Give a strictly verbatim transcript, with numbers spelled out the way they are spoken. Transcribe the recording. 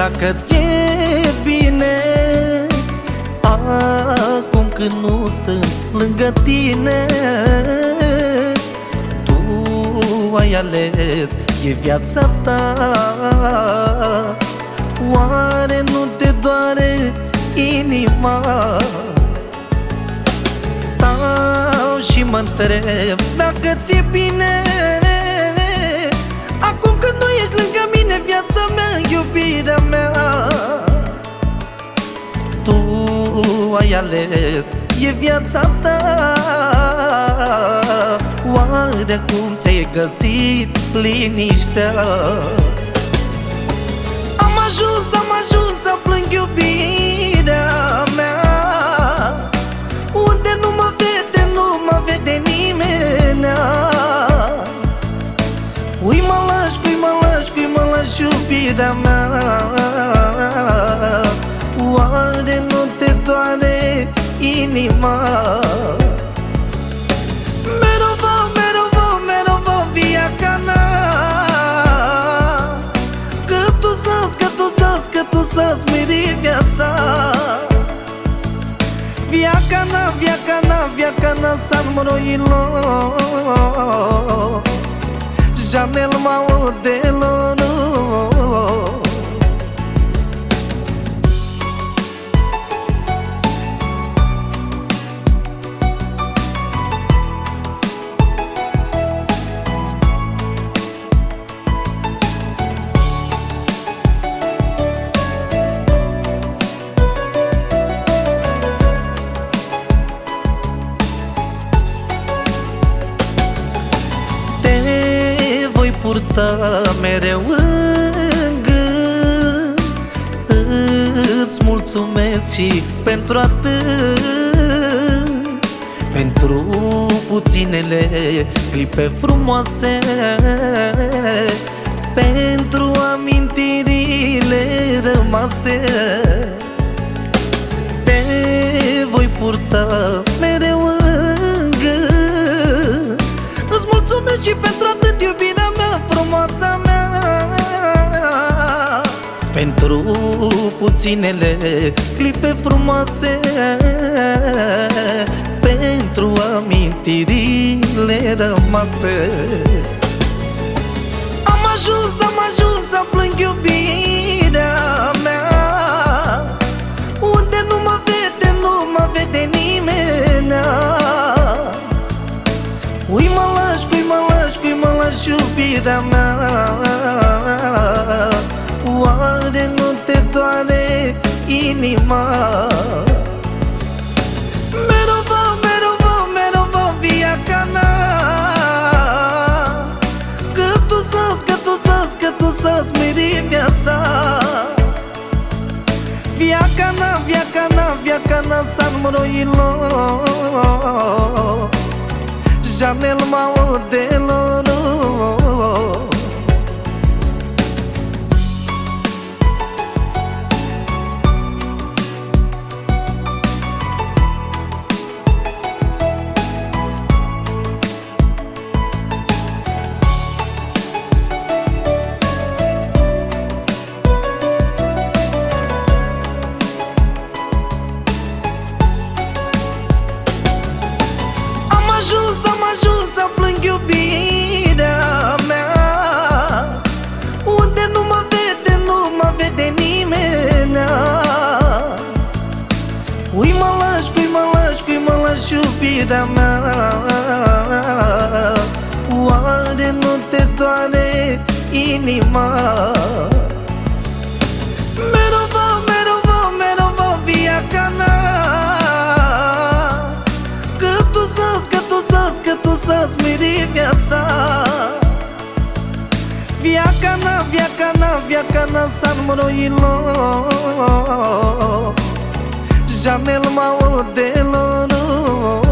Dacă ți-e bine acum când nu sunt lângă tine, tu ai ales, e viața ta. Oare nu te doare inima? Stau și mă întreb dacă ți-e bine acum când nu ești lângă mine, viața mea, iubirea mea. Tu ai ales, e viața ta. Oare cum ți-ai găsit liniștea? Am ajuns, am ajuns să plâng iubirea mea, unde nu mă vede, nu mă vede nimenea. Ui mă lași, cui mă lași, cui mă lași iubirea mea. Oare nu te doare inima? Mereu vă, mereu vă, mereu vă via cana, că tu să-ți, că tu să-ți, că tu să-ți miri viața. Via cana, via cana, via cana san moroilo, Janel Maudelo. Voi purta mereu în gând. Îți mulțumesc și pentru atât, pentru puținele clipe frumoase, pentru amintirile rămase. Te voi purta mereu în gând. Îți mulțumesc și pentru atât, iubirea mea, frumoasa mea, pentru puținele clipe frumoase, pentru amintirile rămase. Am ajuns, am ajuns să plâng iubirea mea, unde nu mă vede, nu mă vede nimenea. Ui mă lași, cui mă lași, cui mă lași iubirea mea. Oare nu te doare inima? Mereu vă, mereu vă, mereu vă via cana, că tu să-ți, că tu să-ți, că tu să-ți miri viața. Via cana, via cana, via cana san moroilo, Janel Maudelo. Am ajuns să plâng iubirea mea, unde nu mă vede, nu mă vede nimenea. Ui mă lași, cui mă lași, cui mă lași iubirea mea. Oare nu te doare inima? Mereu vă, mereu vă, mereu vă via cana, că tu să-ți, că tu să-ți, că tu să-ți miri viața. Via cana, via cana, via cana san moroilo, Janel Maudelo.